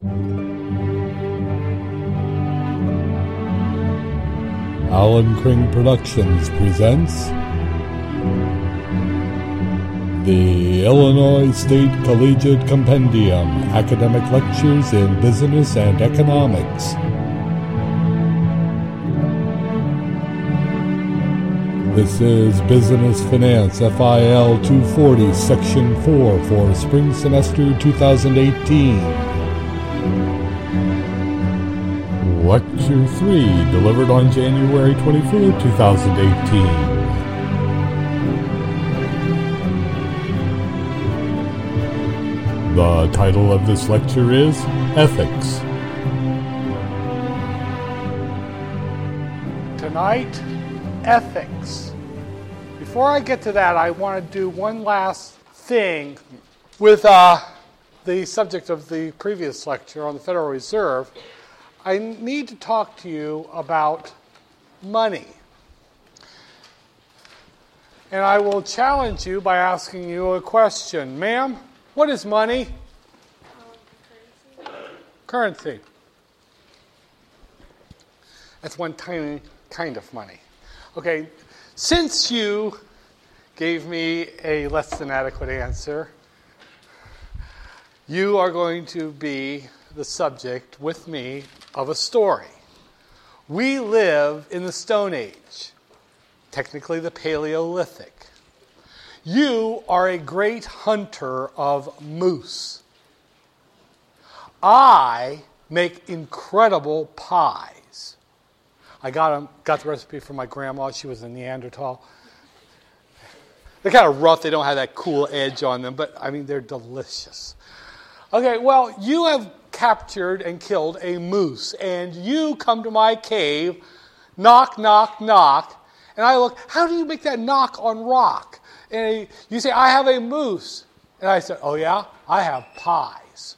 Alan Kring Productions presents the Illinois State Collegiate Compendium, Academic Lectures in Business and Economics. This is Business Finance FIL 240, Section 4 for Spring Semester 2018. Lecture 3, delivered on January 24, 2018. The title of this lecture is Ethics. Tonight, ethics. Before I get to that, I want to do one last thing with the subject of the previous lecture on the Federal Reserve. I need to talk to you about money. And I will challenge you by asking you a question. Ma'am, what is money? Currency. That's one tiny kind of money. Okay, since you gave me a less than adequate answer, you are going to be the subject with me of a story. We live in the Stone Age, technically the Paleolithic. You are a great hunter of moose. I make incredible pies. I got the recipe from my grandma. She was a Neanderthal. They're kind of rough. They don't have that cool edge on them, but I mean, they're delicious. Okay, well, you have captured and killed a moose, and you come to my cave, knock, knock, knock, and I look, how do you make that knock on rock? And you say, I have a moose. And I said, oh yeah, I have pies.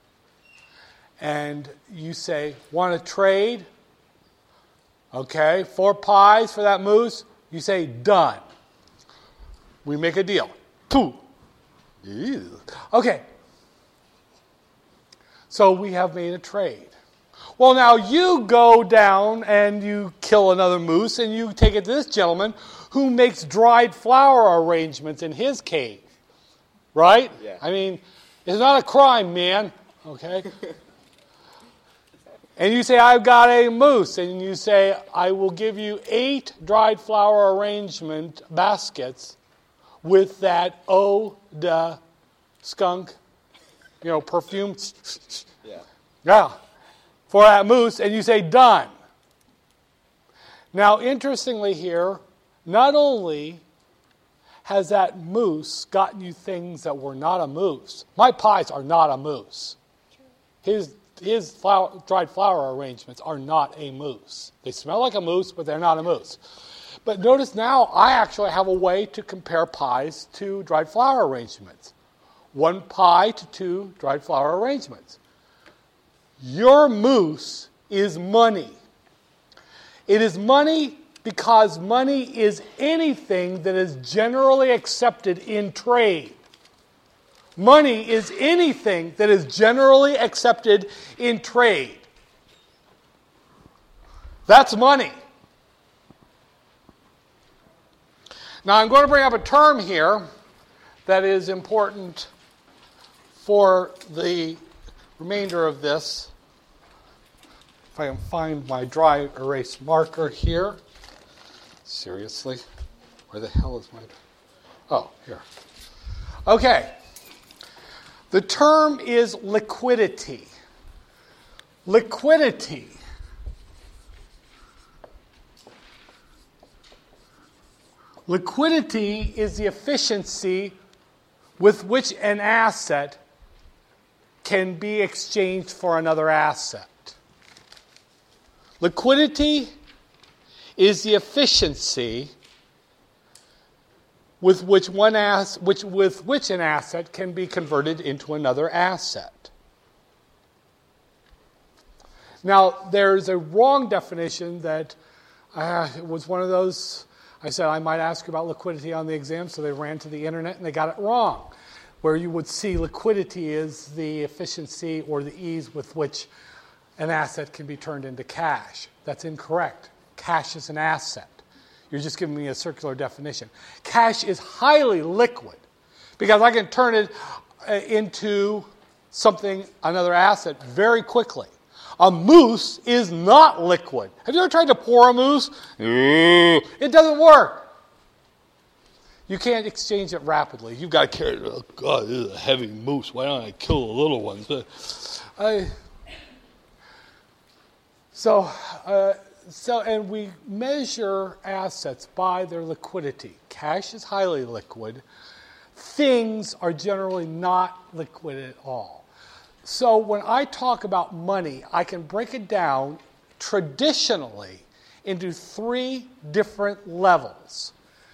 And you say, want to trade? Okay, 4 pies for that moose. You say, done. We make a deal. Pooh. Ew. Okay. So we have made a trade. Well, now you go down and you kill another moose and you take it to this gentleman who makes dried flower arrangements in his cave. Right? Yeah. I mean, it's not a crime, man. Okay? And you say, I've got a moose. And you say, I will give you 8 dried flower arrangement baskets with that eau de skunk, perfume. Yeah. For that moose, and you say, done. Now, interestingly here, not only has that moose gotten you things that were not a moose. My pies are not a moose. His dried flower arrangements are not a moose. They smell like a moose, but they're not a moose. But notice now, I actually have a way to compare pies to dried flower arrangements. 1 pie to 2 dried flower arrangements. Your moose is money. It is money because money is anything that is generally accepted in trade. Money is anything that is generally accepted in trade. That's money. Now I'm going to bring up a term here that is important for the remainder of this. If I can find my dry erase marker here. Seriously? Where the hell is my... Oh, here. Okay. The term is liquidity. Liquidity. Liquidity is the efficiency with which an asset can be exchanged for another asset. Liquidity is the efficiency with which an asset can be converted into another asset. Now, there's a wrong definition that it was one of those. I said I might ask you about liquidity on the exam, so they ran to the internet and they got it wrong. where you would see liquidity is the efficiency or the ease with which an asset can be turned into cash. That's incorrect. Cash is an asset. You're just giving me a circular definition. Cash is highly liquid because I can turn it into something, another asset, very quickly. A mousse is not liquid. Have you ever tried to pour a mousse? It doesn't work. You can't exchange it rapidly. You've got to carry it. Oh, God, this is a heavy mousse. Why don't I kill the little ones? And we measure assets by their liquidity. Cash is highly liquid. Things are generally not liquid at all. So when I talk about money, I can break it down traditionally into 3 different levels.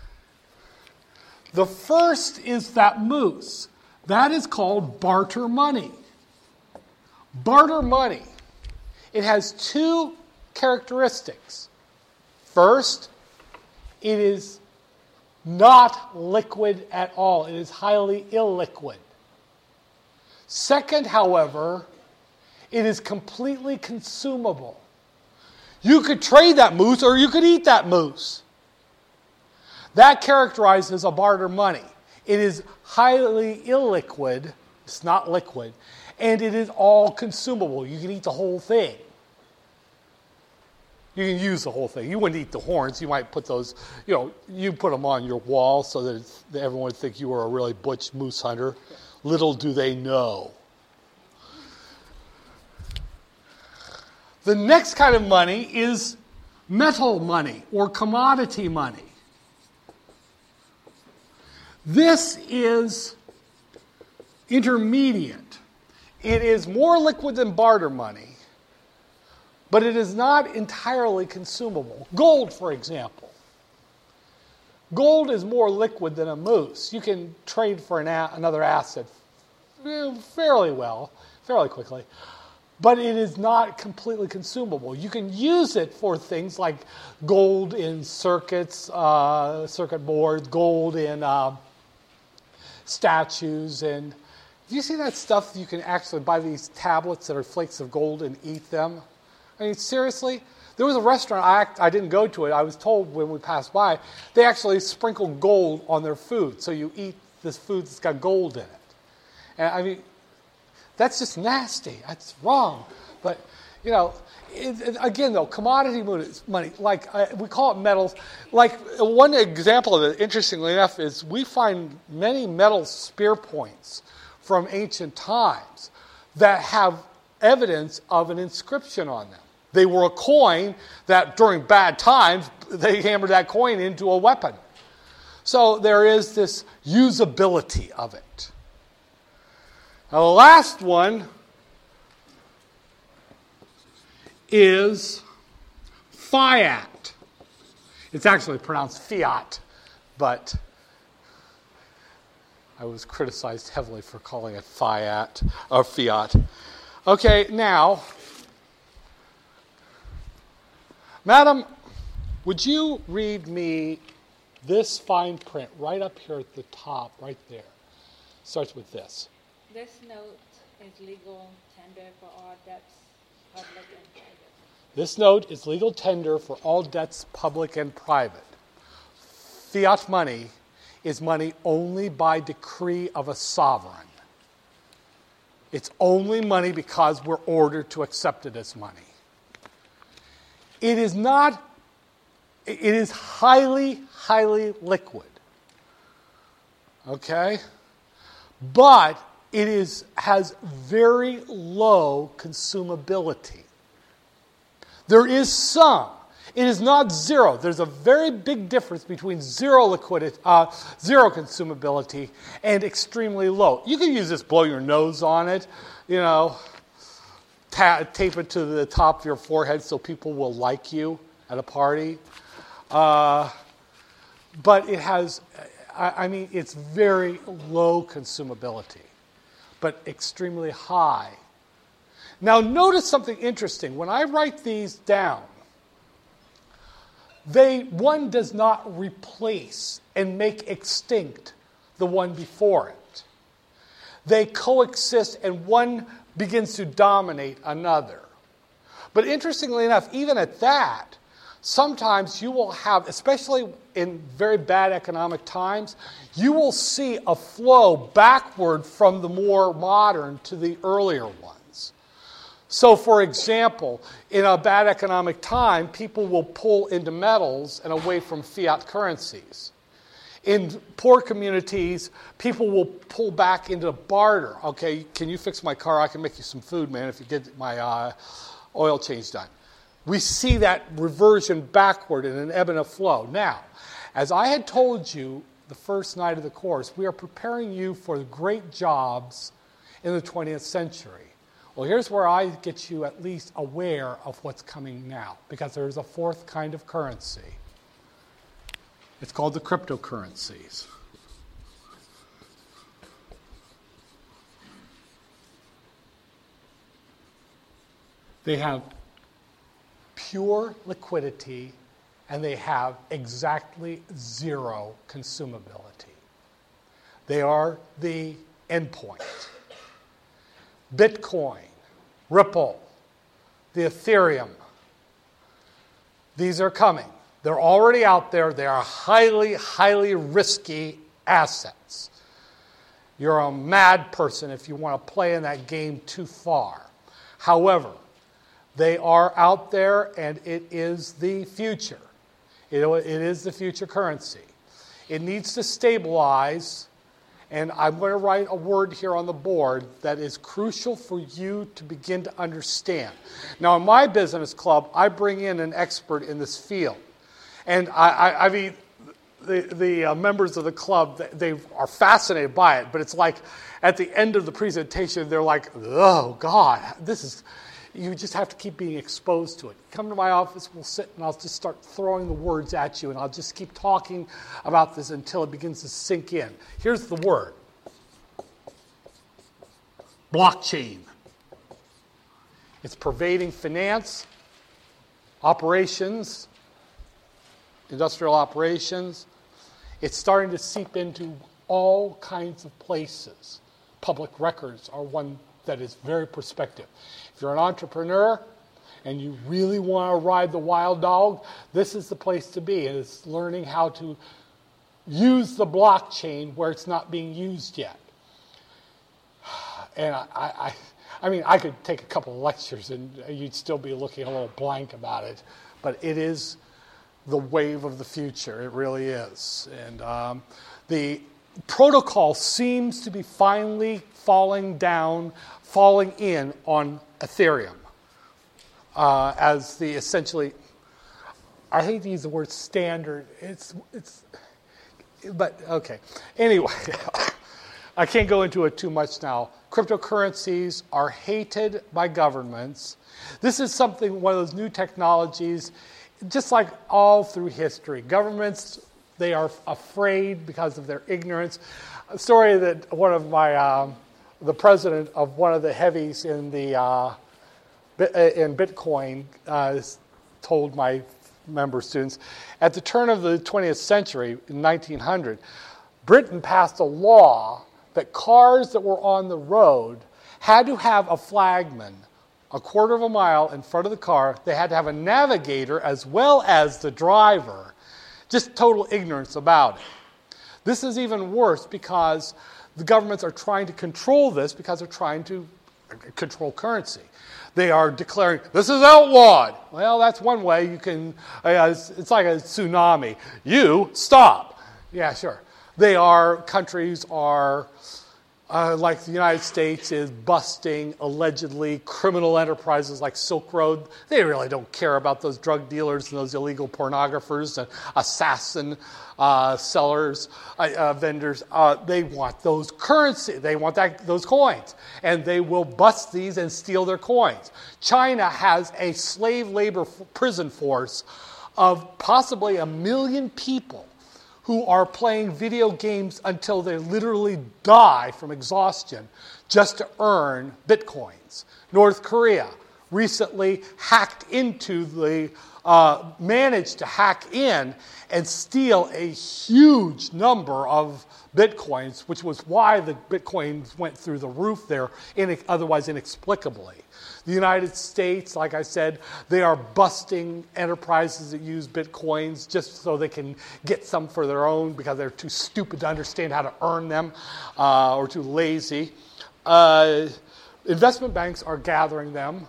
The first is that mousse. That is called barter money. Barter money. It has 2 characteristics. First, it is not liquid at all. It is highly illiquid. Second, however, it is completely consumable. You could trade that mousse or you could eat that mousse. That characterizes a barter money. It is highly illiquid, it's not liquid, and it is all consumable. You can eat the whole thing. You can use the whole thing. You wouldn't eat the horns. You might put those, you put them on your wall so that everyone would think you were a really butch moose hunter. Little do they know. The next kind of money is metal money or commodity money. This is intermediate. It is more liquid than barter money, but it is not entirely consumable. Gold, for example. Gold is more liquid than a mousse. You can trade for another asset fairly quickly, but it is not completely consumable. You can use it for things like gold in circuits, circuit boards, gold in statues, and do you see that stuff? You can actually buy these tablets that are flakes of gold and eat them. I mean, seriously? There was a restaurant, I didn't go to it, I was told when we passed by, they actually sprinkle gold on their food. So you eat this food that's got gold in it. And I mean, that's just nasty. That's wrong. But, again, though, commodity money, like we call it metals. Like one example of it, interestingly enough, is we find many metal spear points from ancient times that have evidence of an inscription on them. They were a coin that during bad times, they hammered that coin into a weapon. So there is this usability of it. Now the last one is fiat. It's actually pronounced fiat, but I was criticized heavily for calling it fiat or fiat. Okay, now, Madam, would you read me this fine print right up here at the top, right there? Starts with this. This note is legal tender for all debts, public and private. This note is legal tender for all debts, public and private. Fiat money is money only by decree of a sovereign. It's only money because we're ordered to accept it as money. It is highly, highly liquid. Okay? But it has very low consumability. There is some. It is not zero. There's a very big difference between zero consumability and extremely low. You can use this, blow your nose on it, tape it to the top of your forehead so people will like you at a party. But it has, it's very low consumability, but extremely high. Now notice something interesting. When I write these down, one does not replace and make extinct the one before it. They coexist and one begins to dominate another. But interestingly enough, even at that, sometimes you will have, especially in very bad economic times, you will see a flow backward from the more modern to the earlier ones. So, for example, in a bad economic time, people will pull into metals and away from fiat currencies. In poor communities, people will pull back into barter. Okay, can you fix my car? I can make you some food, man, if you get my oil change done. We see that reversion backward in an ebb and a flow. Now, as I had told you the first night of the course, we are preparing you for the great jobs in the 20th century. Well, here's where I get you at least aware of what's coming now, because there's a fourth kind of currency. It's called the cryptocurrencies. They have pure liquidity, and they have exactly zero consumability. They are the endpoint. Bitcoin, Ripple, the Ethereum, these are coming. They're already out there. They are highly, highly risky assets. You're a mad person if you want to play in that game too far. However, they are out there, and it is the future. It is the future currency. It needs to stabilize, and I'm going to write a word here on the board that is crucial for you to begin to understand. Now, in my business club, I bring in an expert in this field. And I mean, the members of the club, they are fascinated by it, but it's like at the end of the presentation, they're like, oh, God, this is... You just have to keep being exposed to it. Come to my office, we'll sit, and I'll just start throwing the words at you, and I'll just keep talking about this until it begins to sink in. Here's the word. Blockchain. It's pervading finance, operations, industrial operations. It's starting to seep into all kinds of places. Public records are one that is very prospective. If you're an entrepreneur and you really want to ride the wild dog, this is the place to be. And it's learning how to use the blockchain where it's not being used yet. And I mean, I could take a couple of lectures and you'd still be looking a little blank about it. But it is the wave of the future. It really is. And the protocol seems to be finally falling in on Ethereum as the essentially, I hate to use the word standard. But okay. Anyway, I can't go into it too much now. Cryptocurrencies are hated by governments. This is something, one of those new technologies, just like all through history. Governments, they are afraid because of their ignorance. A story that one of my the president of one of the heavies in Bitcoin told my member students, at the turn of the 20th century, in 1900, Britain passed a law that cars that were on the road had to have a flagman a quarter of a mile in front of the car. They had to have a navigator as well as the driver. Just total ignorance about it. This is even worse because the governments are trying to control this because they're trying to control currency. They are declaring, this is outlawed. Well, that's one way you can, it's like a tsunami. You stop. Yeah, sure. Countries are, like the United States is busting, allegedly, criminal enterprises like Silk Road. They really don't care about those drug dealers and those illegal pornographers and assassin sellers, vendors. They want those currency. They want those coins. And they will bust these and steal their coins. China has a slave labor prison force of possibly 1 million people who are playing video games until they literally die from exhaustion just to earn bitcoins. North Korea, recently managed to hack in and steal a huge number of Bitcoins, which was why the Bitcoins went through the roof there, otherwise inexplicably. The United States, like I said, they are busting enterprises that use Bitcoins just so they can get some for their own because they're too stupid to understand how to earn them or too lazy. Investment banks are gathering them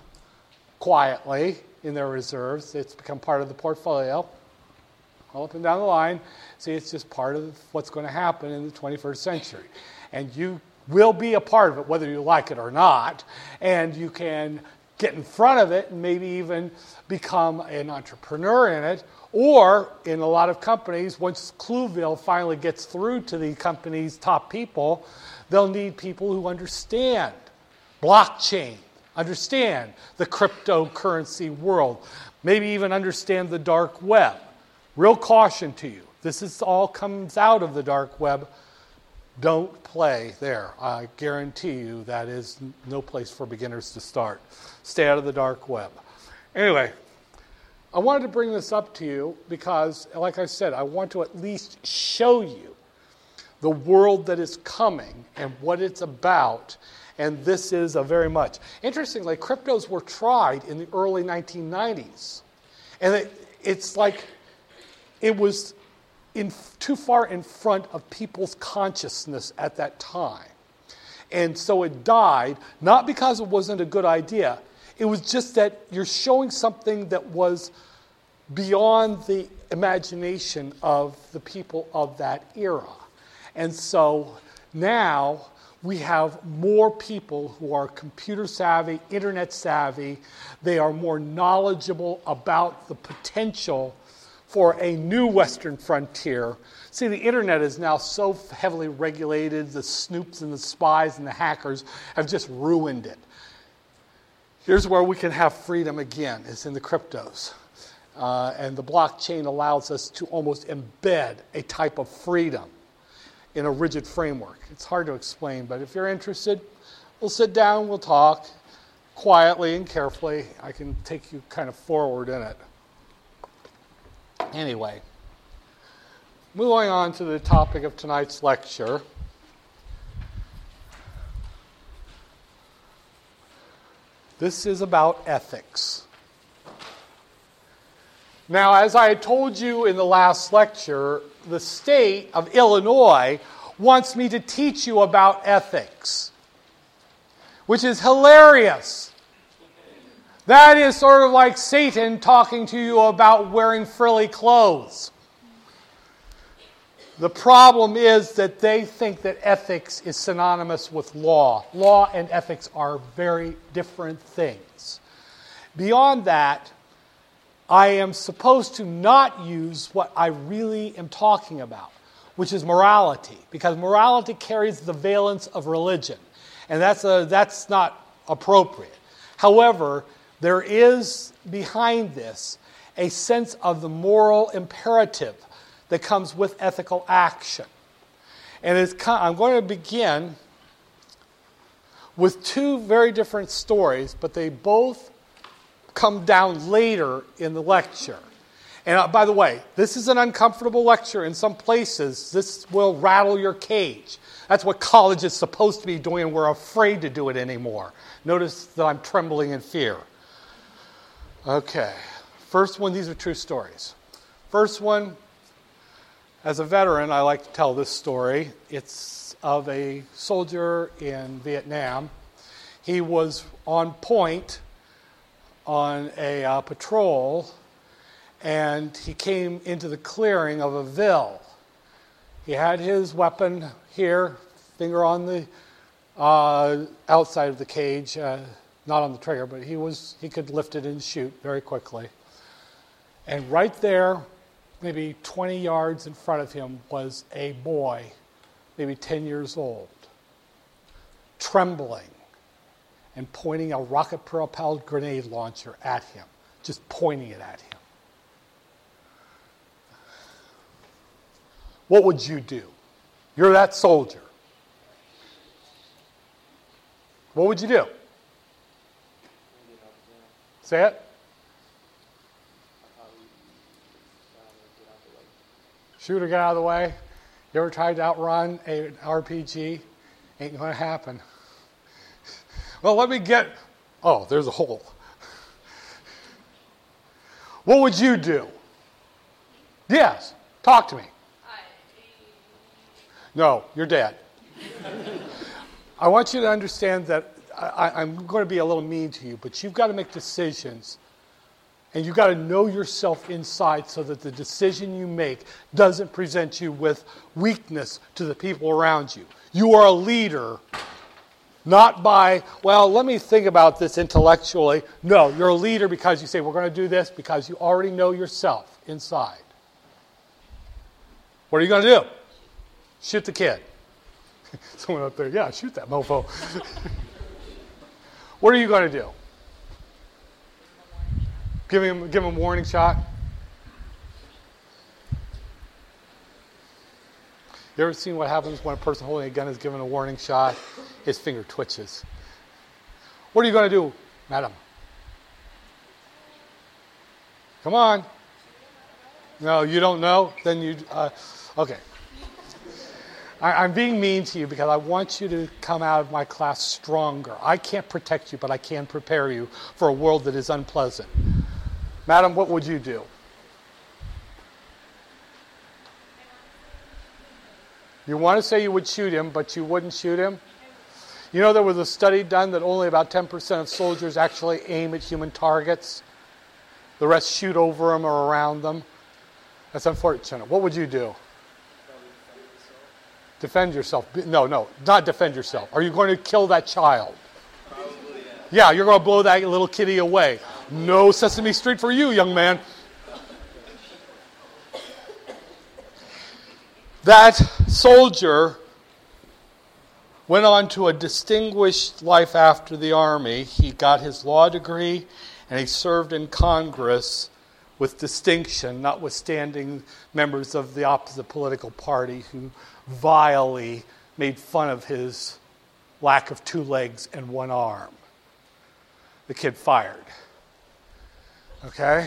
quietly in their reserves. It's become part of the portfolio. All up and down the line. See, it's just part of what's going to happen in the 21st century. And you will be a part of it, whether you like it or not. And you can get in front of it and maybe even become an entrepreneur in it. Or, in a lot of companies, once Clueville finally gets through to the company's top people, they'll need people who understand blockchain, understand the cryptocurrency world, maybe even understand the dark web. Real caution to you. This all comes out of the dark web. Don't play there. I guarantee you that is no place for beginners to start. Stay out of the dark web. Anyway, I wanted to bring this up to you because, like I said, I want to at least show you the world that is coming and what it's about. And this is a very much. Interestingly, cryptos were tried in the early 1990s. And it's like it was too far in front of people's consciousness at that time. And so it died, not because it wasn't a good idea. It was just that you're showing something that was beyond the imagination of the people of that era. And so now we have more people who are computer savvy, internet savvy. They are more knowledgeable about the potential for a new Western frontier. See, the internet is now so heavily regulated. The snoops and the spies and the hackers have just ruined it. Here's where we can have freedom again, is in the cryptos. And the blockchain allows us to almost embed a type of freedom in a rigid framework. It's hard to explain, but if you're interested, we'll sit down, we'll talk quietly and carefully. I can take you kind of forward in it. Anyway, moving on to the topic of tonight's lecture. This is about ethics. Now, as I told you in the last lecture, the state of Illinois wants me to teach you about ethics, which is hilarious. That is sort of like Satan talking to you about wearing frilly clothes. The problem is that they think that ethics is synonymous with law. Law and ethics are very different things. Beyond that, I am supposed to not use what I really am talking about, which is morality, because morality carries the valence of religion, and that's not appropriate. However, there is behind this a sense of the moral imperative that comes with ethical action. And I'm going to begin with two very different stories, but they both come down later in the lecture. And by the way, this is an uncomfortable lecture. In some places, this will rattle your cage. That's what college is supposed to be doing, and we're afraid to do it anymore. Notice that I'm trembling in fear. Okay, first one, these are true stories. First one, as a veteran, I like to tell this story. It's of a soldier in Vietnam. He was on point on a patrol, and he came into the clearing of a ville. He had his weapon here, finger on the outside of the cage, not on the trigger, but he could lift it and shoot very quickly. And right there, maybe 20 yards in front of him, was a boy, maybe 10 years old, trembling and pointing a rocket-propelled grenade launcher at him, just pointing it at him. What would you do? You're that soldier. What would you do? Say it. Shoot or get out of the way. You ever tried to outrun an RPG? Ain't going to happen. Well, let me get... Oh, there's a hole. What would you do? Yes, talk to me. No, you're dead. I want you to understand that I'm going to be a little mean to you, but you've got to make decisions. And you've got to know yourself inside so that the decision you make doesn't present you with weakness to the people around you. You are a leader, not by, well, let me think about this intellectually. No, you're a leader because you say, we're going to do this because you already know yourself inside. What are you going to do? Shoot the kid. Someone up there, yeah, shoot that mofo. What are you going to do? Give him a warning shot. You ever seen what happens when a person holding a gun is given a warning shot? His finger twitches. What are you going to do, madam? Come on. No, you don't know? Then you... okay. I'm being mean to you because I want you to come out of my class stronger. I can't protect you, but I can prepare you for a world that is unpleasant. Madam, what would you do? You want to say you would shoot him, but you wouldn't shoot him? You know there was a study done that only about 10% of soldiers actually aim at human targets. The rest shoot over them or around them. That's unfortunate. What would you do? Defend yourself. No, not defend yourself. Are you going to kill that child? Probably, yeah, you're going to blow that little kitty away. No Sesame Street for you, young man. That soldier went on to a distinguished life after the army. He got his law degree and he served in Congress with distinction, notwithstanding members of the opposite political party who vilely made fun of his lack of 2 legs and 1 arm. The kid fired. Okay?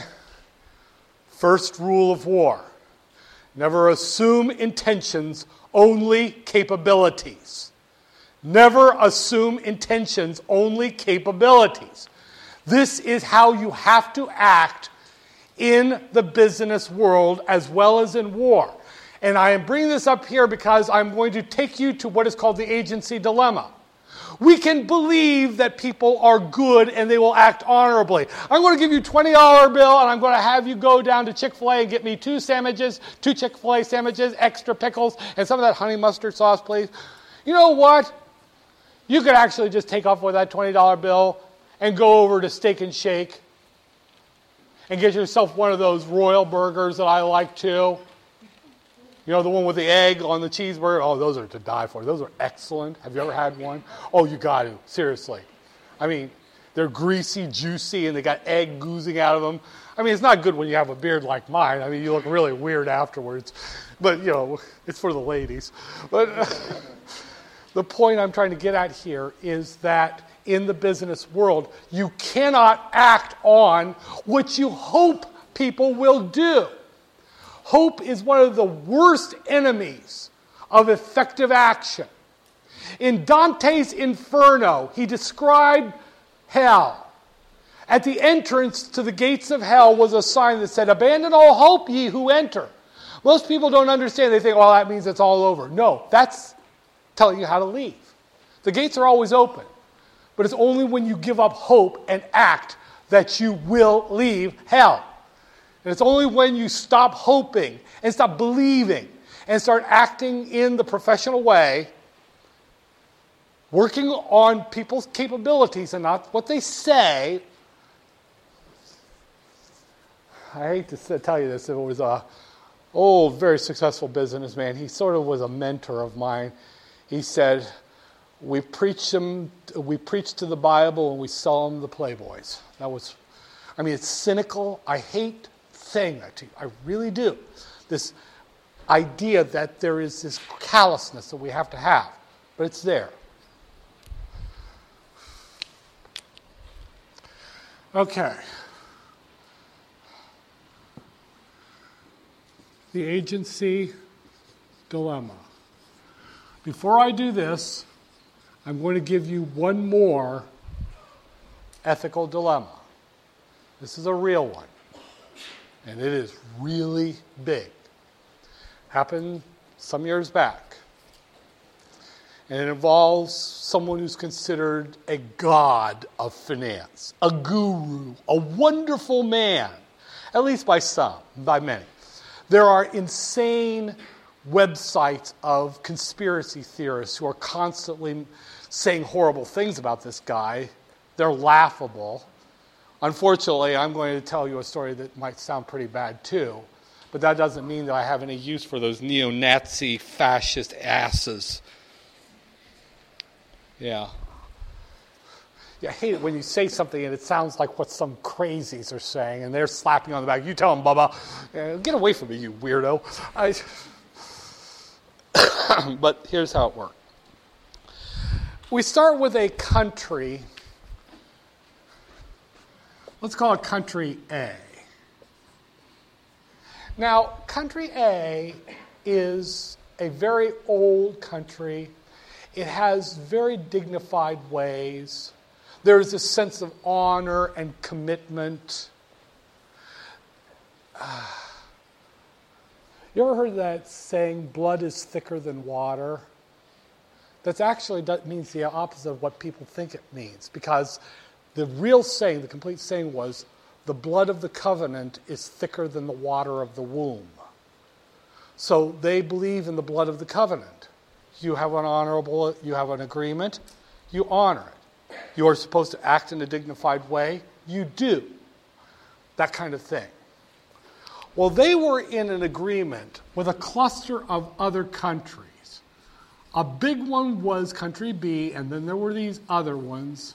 First rule of war. Never assume intentions, only capabilities. Never assume intentions, only capabilities. This is how you have to act in the business world as well as in war. And I am bringing this up here because I'm going to take you to what is called the agency dilemma. We can believe that people are good and they will act honorably. I'm going to give you a $20 bill and I'm going to have you go down to Chick-fil-A and get me 2 Chick-fil-A sandwiches, extra pickles, and some of that honey mustard sauce, please. You know what? You could actually just take off with that $20 bill and go over to Steak and Shake and get yourself one of those Royal burgers that I like too. You know, the one with the egg on the cheeseburger? Oh, those are to die for. Those are excellent. Have you ever had one? Oh, you got to. Seriously. I mean, they're greasy, juicy, and they got egg oozing out of them. I mean, it's not good when you have a beard like mine. I mean, you look really weird afterwards. But, you know, it's for the ladies. But the point I'm trying to get at here is that in the business world, you cannot act on what you hope people will do. Hope is one of the worst enemies of effective action. In Dante's Inferno, he described hell. At the entrance to the gates of hell was a sign that said, "Abandon all hope, ye who enter." Most people don't understand. They think, well, that means it's all over. No, that's telling you how to leave. The gates are always open. But it's only when you give up hope and act that you will leave hell. And it's only when you stop hoping and stop believing and start acting in the professional way, working on people's capabilities and not what they say. I hate to tell you this. It was a very successful businessman. He sort of was a mentor of mine. He said, we preach to the Bible and we sell them the Playboys. It's cynical. I hate saying that to you. I really do. This idea that there is this callousness that we have to have, but it's there. Okay. The agency dilemma. Before I do this, I'm going to give you one more ethical dilemma. This is a real one, and it is really big. Happened some years back, and it involves someone who's considered a god of finance, a guru, a wonderful man, at least by some, by many. There are insane websites of conspiracy theorists who are constantly saying horrible things about this guy. They're laughable. Unfortunately, I'm going to tell you a story that might sound pretty bad too, but that doesn't mean that I have any use for those neo-Nazi fascist asses. Yeah. I hate it when you say something and it sounds like what some crazies are saying, and they're slapping you on the back. You tell them, Bubba, get away from me, you weirdo. But here's how it worked. We start with a country. Let's call it country A. Now, country A is a very old country. It has very dignified ways. There's a sense of honor and commitment. You ever heard that saying, blood is thicker than water? That means the opposite of what people think it means, because the real saying, the complete saying was, the blood of the covenant is thicker than the water of the womb. So they believe in the blood of the covenant. You have an agreement, you honor it. You are supposed to act in a dignified way, you do. That kind of thing. Well, they were in an agreement with a cluster of other countries. A big one was country B, and then there were these other ones.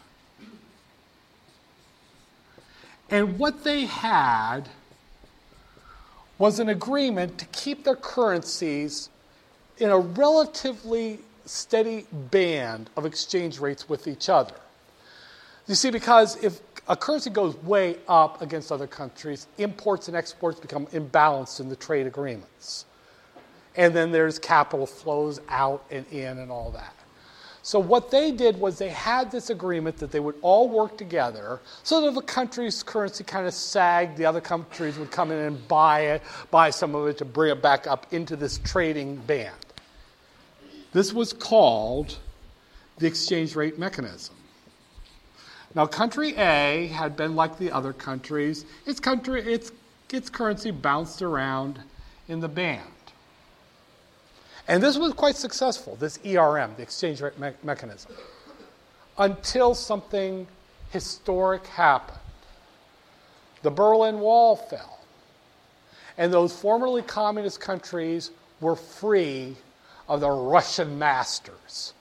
And what they had was an agreement to keep their currencies in a relatively steady band of exchange rates with each other. You see, because if a currency goes way up against other countries, imports and exports become imbalanced in the trade agreements. And then there's capital flows out and in and all that. So what they did was they had this agreement that they would all work together so that if a country's currency kind of sagged, the other countries would come in and buy some of it to bring it back up into this trading band. This was called the exchange rate mechanism. Now, country A had been like the other countries. Its currency bounced around in the band. And this was quite successful, this ERM, the exchange rate mechanism, until something historic happened. The Berlin Wall fell, and those formerly communist countries were free of the Russian masters.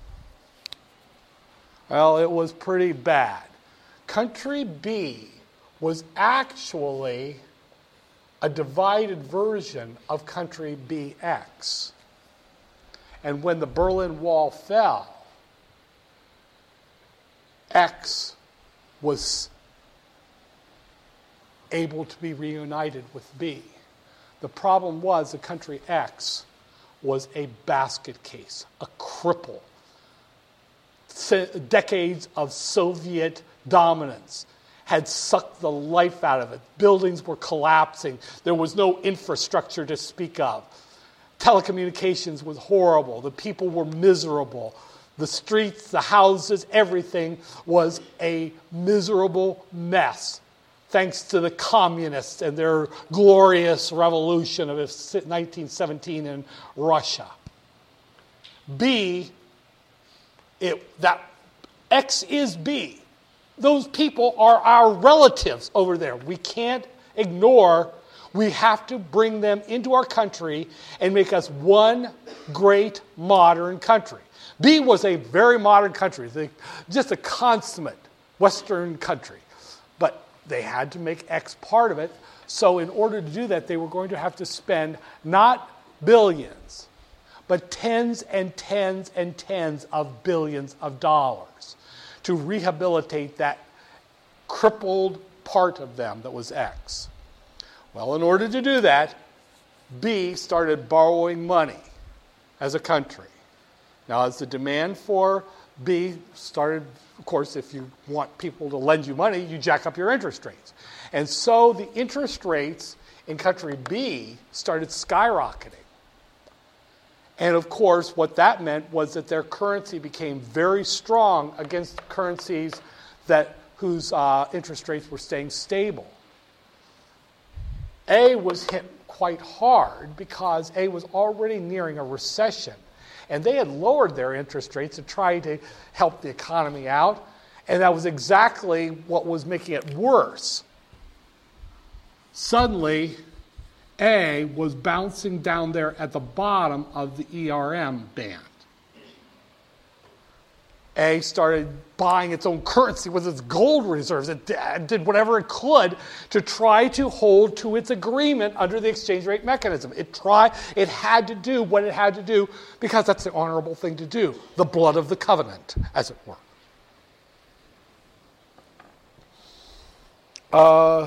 Well, it was pretty bad. Country B was actually a divided version of country BX. And when the Berlin Wall fell, X was able to be reunited with B. The problem was the country X was a basket case, a cripple. Decades of Soviet dominance had sucked the life out of it. Buildings were collapsing. There was no infrastructure to speak of. Telecommunications was horrible. The people were miserable. The streets, the houses, everything was a miserable mess, thanks to the communists and their glorious revolution of 1917 in Russia. X is B. Those people are our relatives over there. We can't ignore. We have to bring them into our country and make us one great modern country. B was a very modern country, just a consummate Western country. But they had to make X part of it. So in order to do that, they were going to have to spend not billions, but tens and tens and tens of billions of dollars to rehabilitate that crippled part of them that was X. Well, in order to do that, B started borrowing money as a country. Now, as the demand for B started, of course, if you want people to lend you money, you jack up your interest rates. And so the interest rates in country B started skyrocketing. And of course, what that meant was that their currency became very strong against currencies whose interest rates were staying stable. A was hit quite hard because A was already nearing a recession. And they had lowered their interest rates to try to help the economy out. And that was exactly what was making it worse. Suddenly, A was bouncing down there at the bottom of the ERM band. A started buying its own currency with its gold reserves. It did whatever it could to try to hold to its agreement under the exchange rate mechanism. It had to do what it had to do because that's the honorable thing to do. The blood of the covenant, as it were.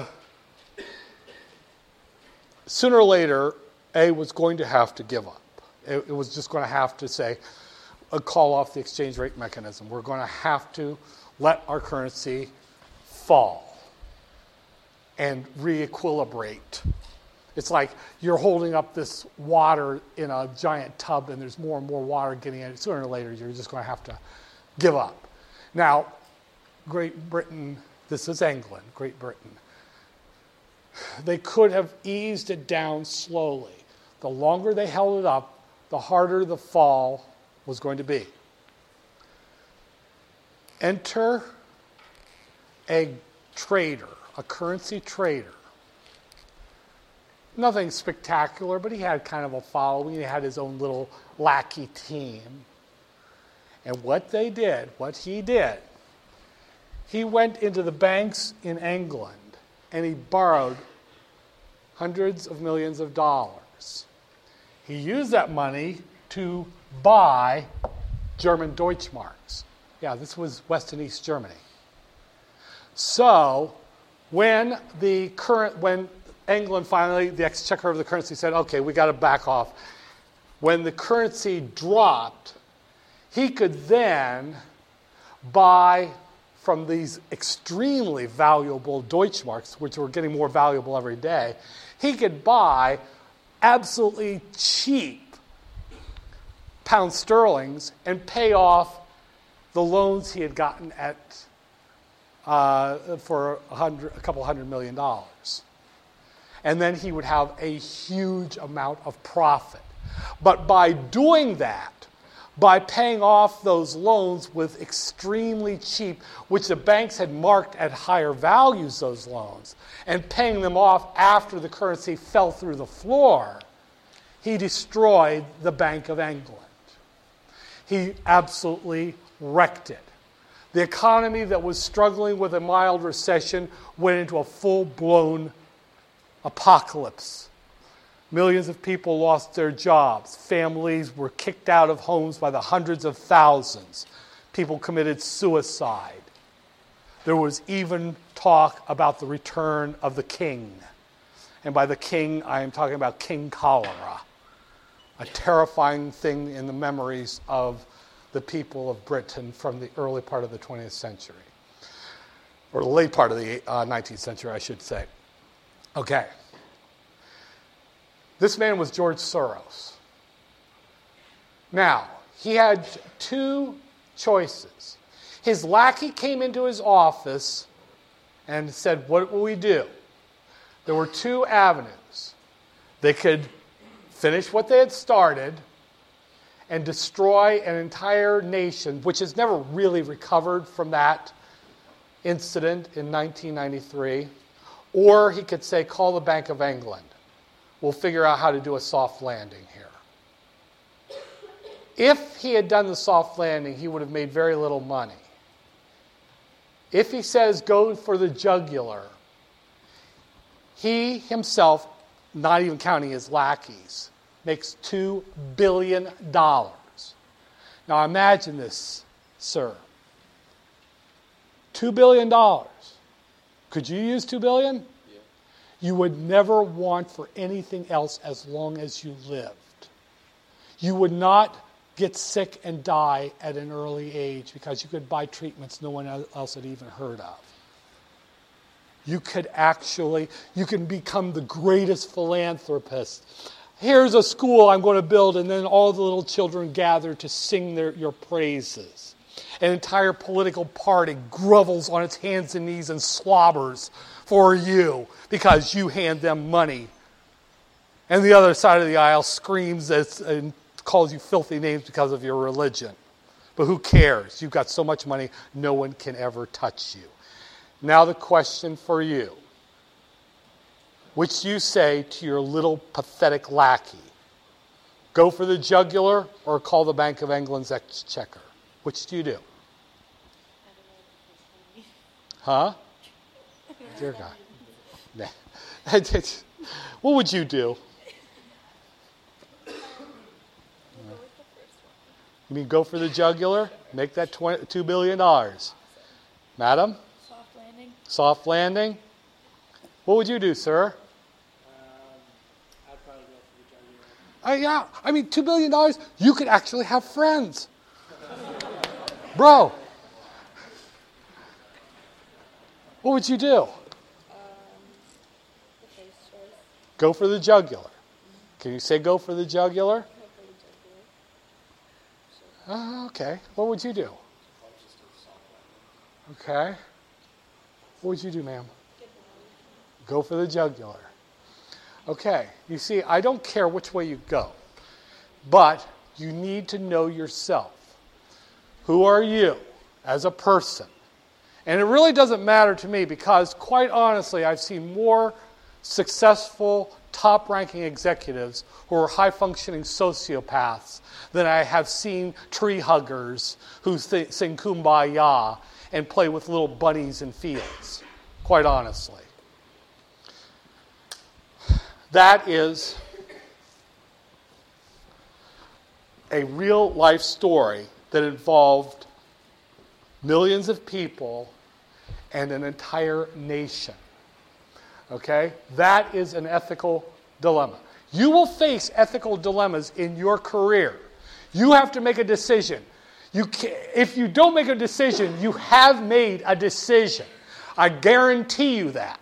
Sooner or later, A was going to have to give up. It was just going to have to say, call off the exchange rate mechanism. We're going to have to let our currency fall and re-equilibrate. It's like you're holding up this water in a giant tub and there's more and more water getting in it. Sooner or later, you're just going to have to give up. Now, Great Britain, this is England, Great Britain. They could have eased it down slowly. The longer they held it up, the harder the fall was going to be. Enter a trader, a currency trader. Nothing spectacular, but he had kind of a following. He had his own little lackey team. And what he did, he went into the banks in England and he borrowed hundreds of millions of dollars. He used that money to buy German Deutschmarks. Yeah, this was West and East Germany. So when England finally, the exchequer of the currency said, okay, we got to back off. When the currency dropped, he could then buy from these extremely valuable Deutschmarks, which were getting more valuable every day, he could buy absolutely cheap pound sterlings and pay off the loans he had gotten for a couple $100 million. And then he would have a huge amount of profit. But by doing that, by paying off those loans with extremely cheap, which the banks had marked at higher values, those loans, and paying them off after the currency fell through the floor, he destroyed the Bank of England. He absolutely wrecked it. The economy that was struggling with a mild recession went into a full-blown apocalypse. Millions of people lost their jobs. Families were kicked out of homes by the hundreds of thousands. People committed suicide. There was even talk about the return of the king. And by the king, I am talking about King Cholera, a terrifying thing in the memories of the people of Britain from the early part of the 20th century. Or the late part of the 19th century, I should say. Okay. This man was George Soros. Now, he had two choices. His lackey came into his office and said, what will we do? There were two avenues. They could finish what they had started and destroy an entire nation, which has never really recovered from that incident in 1993. Or he could say, call the Bank of England. We'll figure out how to do a soft landing here. If he had done the soft landing, he would have made very little money. If he says go for the jugular, he himself, not even counting his lackeys, makes $2 billion. Now imagine this, sir. $2 billion. Could you use $2 billion? Yeah. You would never want for anything else as long as you lived. You would not get sick and die at an early age because you could buy treatments no one else had even heard of. You can become the greatest philanthropist. Here's a school I'm going to build, and then all the little children gather to sing your praises. An entire political party grovels on its hands and knees and slobbers for you because you hand them money. And the other side of the aisle screams and calls you filthy names because of your religion. But who cares? You've got so much money, no one can ever touch you. Now the question for you. Which do you say to your little pathetic lackey? Go for the jugular or call the Bank of England's exchequer? Which do you do? Huh? Dear God. Nah. What would you do? You mean go for the jugular? Make that $2 billion. Madam? Soft landing. Soft landing? What would you do, sir? I'd probably go for the jugular. Yeah, I mean, $2 billion, you could actually have friends. Bro. What would you do? The face choice. Go for the jugular. Can you say go for the jugular? Go for the jugular. Okay. What would you do? Okay. What would you do, ma'am? Go for the jugular. Okay. You see, I don't care which way you go, but you need to know yourself. Who are you as a person? And it really doesn't matter to me because, quite honestly, I've seen more successful, top-ranking executives who are high-functioning sociopaths than I have seen tree huggers who sing Kumbaya and play with little bunnies in fields, quite honestly. That is a real-life story that involved millions of people and an entire nation. Okay? That is an ethical dilemma. You will face ethical dilemmas in your career. You have to make a decision. If you don't make a decision, you have made a decision. I guarantee you that.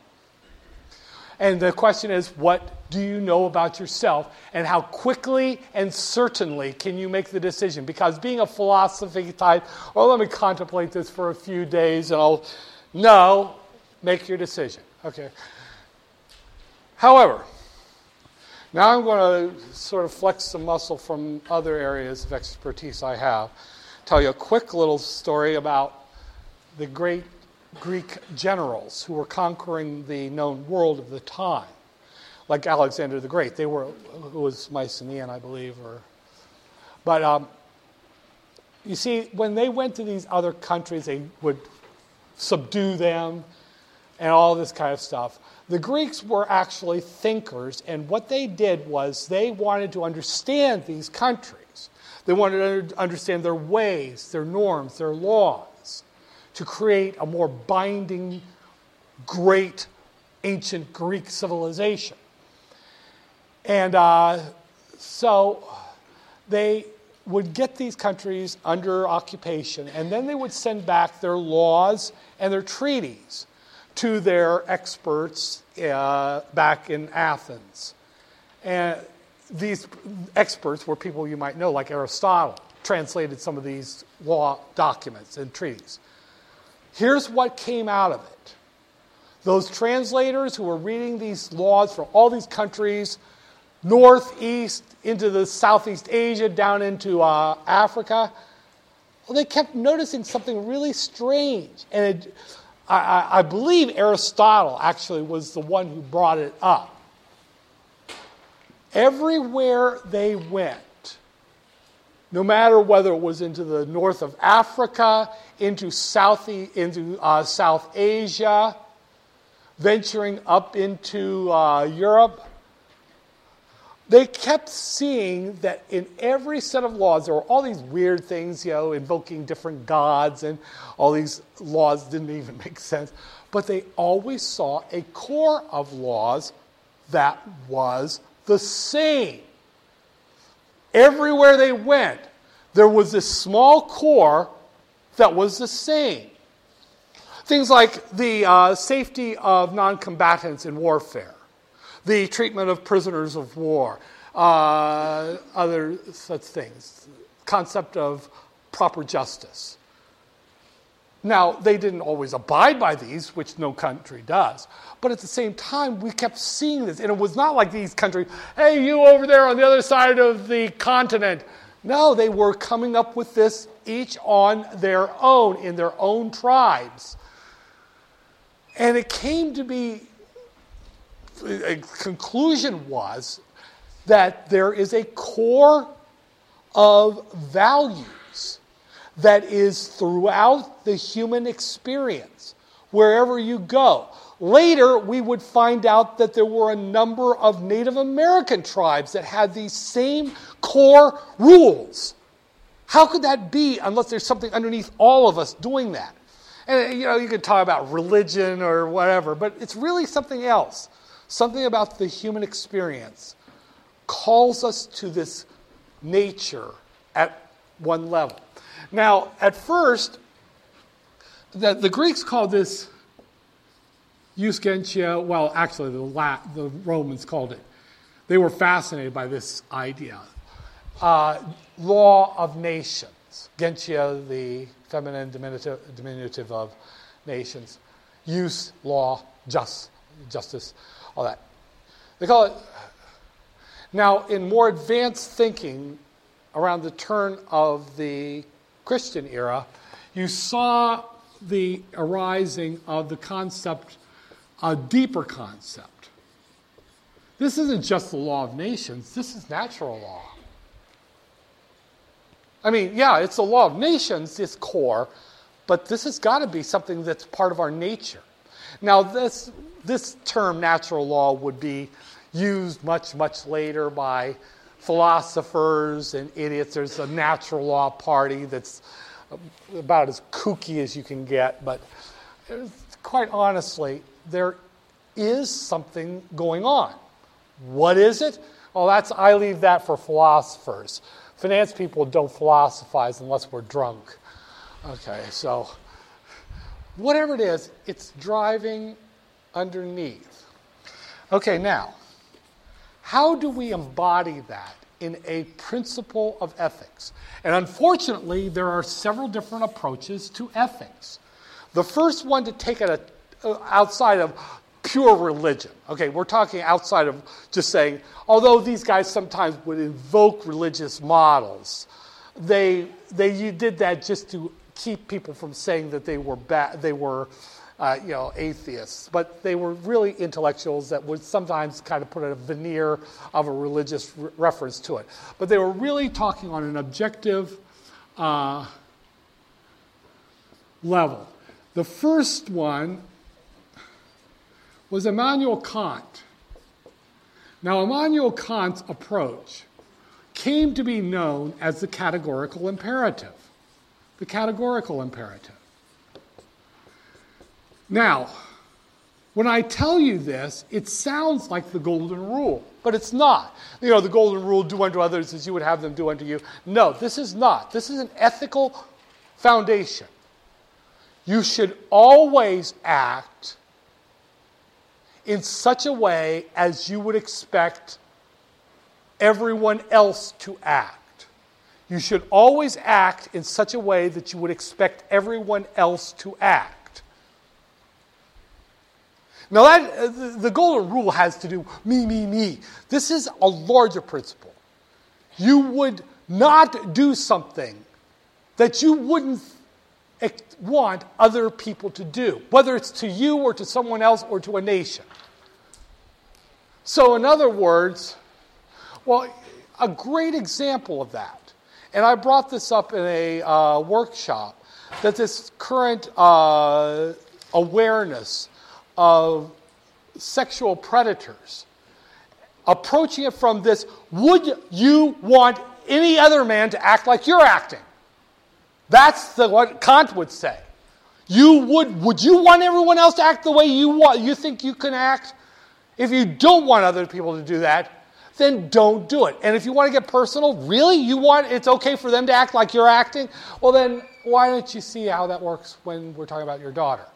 And the question is, what do you know about yourself? And how quickly and certainly can you make the decision? Because being a philosophy type, well, let me contemplate this for a few days and no, make your decision. Okay. However, now I'm going to sort of flex the muscle from other areas of expertise I have. Tell you a quick little story about the great Greek generals who were conquering the known world of the time, like Alexander the Great. Who was Mycenaean, I believe. But you see, when they went to these other countries, they would subdue them and all this kind of stuff. The Greeks were actually thinkers, and what they did was they wanted to understand these countries. They wanted to understand their ways, their norms, their laws, to create a more binding, great, ancient Greek civilization. And so they would get these countries under occupation, and then they would send back their laws and their treaties to their experts back in Athens. And these experts were people you might know, like Aristotle, translated some of these law documents and treaties. Here's what came out of it. Those translators who were reading these laws for all these countries, northeast into the Southeast Asia, down into Africa, well, they kept noticing something really strange. And I believe Aristotle actually was the one who brought it up. Everywhere they went, no matter whether it was into the north of Africa, into South Asia, venturing up into Europe, they kept seeing that in every set of laws, there were all these weird things, invoking different gods, and all these laws didn't even make sense. but they always saw a core of laws that was the same. Everywhere they went, there was this small core that was the same. Things like the safety of non-combatants in warfare, the treatment of prisoners of war, other such things, concept of proper justice. Now, they didn't always abide by these, which no country does. But at the same time, we kept seeing this. And it was not like these countries, hey, you over there on the other side of the continent. No, they were coming up with this each on their own, in their own tribes. And it came to be, a conclusion was that there is a core of values that is throughout the human experience, wherever you go. Later, we would find out that there were a number of Native American tribes that had these same core rules. How could that be unless there's something underneath all of us doing that? And you could talk about religion or whatever, but it's really something else. Something about the human experience calls us to this nature at one level. Now, at first, the Greeks called this jus gentium. Well, actually, the Romans called it. They were fascinated by this idea. Law of nations. Gentia, the feminine diminutive of nations. Jus, law, justice, all that. They call it. Now, in more advanced thinking, around the turn of the Christian era, you saw the arising of the concept, a deeper concept. This isn't just the law of nations, this is natural law. I mean, yeah, it's the law of nations, it's core, but this has got to be something that's part of our nature. Now, this term, natural law, would be used much, much later by philosophers and idiots. There's a natural law party that's about as kooky as you can get, but quite honestly, there is something going on. What is it? Well, I leave that for philosophers. Finance people don't philosophize unless we're drunk. Okay, so whatever it is, it's driving underneath. Okay, now, how do we embody that in a principle of ethics? And unfortunately, there are several different approaches to ethics. The first one to take it outside of pure religion. Okay, we're talking outside of just saying, although these guys sometimes would invoke religious models, they did that just to keep people from saying that they were atheists, but they were really intellectuals that would sometimes kind of put a veneer of a religious reference to it. But they were really talking on an objective level. The first one was Immanuel Kant. Now, Immanuel Kant's approach came to be known as the categorical imperative. The categorical imperative. Now, when I tell you this, it sounds like the golden rule, but it's not. The golden rule, do unto others as you would have them do unto you. No, this is not. This is an ethical foundation. You should always act in such a way as you would expect everyone else to act. You should always act in such a way that you would expect everyone else to act. Now, the golden rule has to do me. This is a larger principle. You would not do something that you wouldn't want other people to do, whether it's to you or to someone else or to a nation. So, in other words, a great example of that, and I brought this up in a workshop, that this current awareness of sexual predators, approaching it from this, would you want any other man to act like you're acting? That's what Kant would say. Would you want everyone else to act the way you think you can act? If you don't want other people to do that, then don't do it. And if you want to get personal, really? It's okay for them to act like you're acting? Well, then why don't you see how that works when we're talking about your daughter?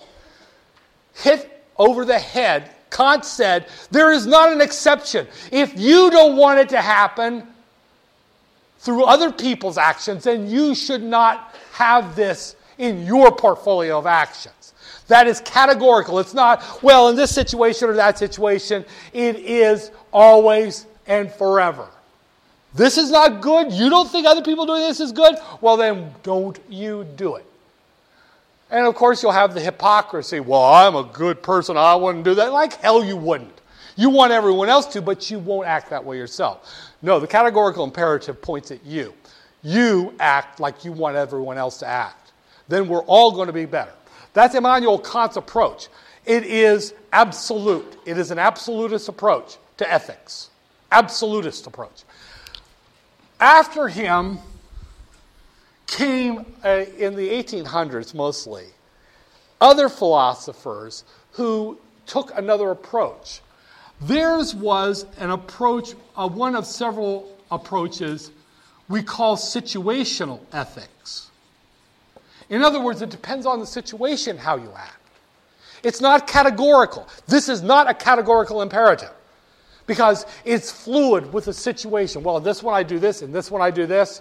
Hit over the head. Kant said, there is not an exception. If you don't want it to happen through other people's actions, then you should not have this in your portfolio of actions. That is categorical. It's not, well, in this situation or that situation. It is always and forever. This is not good. You don't think other people doing this is good? Well, then don't you do it. And of course, you'll have the hypocrisy. Well, I'm a good person. I wouldn't do that. Like hell you wouldn't. You want everyone else to, but you won't act that way yourself. No, the categorical imperative points at you. You act like you want everyone else to act. Then we're all going to be better. That's Immanuel Kant's approach. It is absolute. It is an absolutist approach to ethics. Absolutist approach. After him came, in the 1800s mostly, other philosophers who took another approach. Theirs was an approach, one of several approaches we call situational ethics. In other words, it depends on the situation how you act. It's not categorical. This is not a categorical imperative because it's fluid with the situation. Well, in this one I do this, in this one I do this.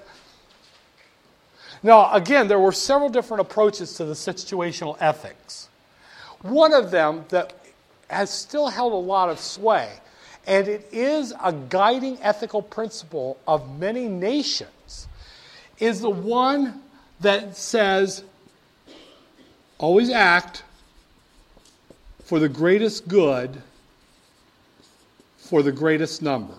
Now, again, there were several different approaches to the situational ethics. One of them that has still held a lot of sway, and it is a guiding ethical principle of many nations, is the one that says, always act for the greatest good for the greatest number.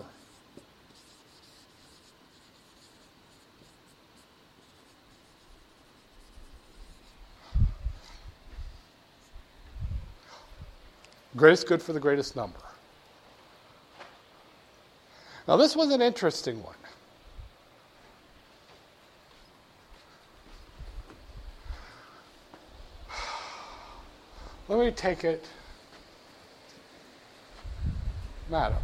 Greatest good for the greatest number. Now, this was an interesting one. Let me take it. Madam,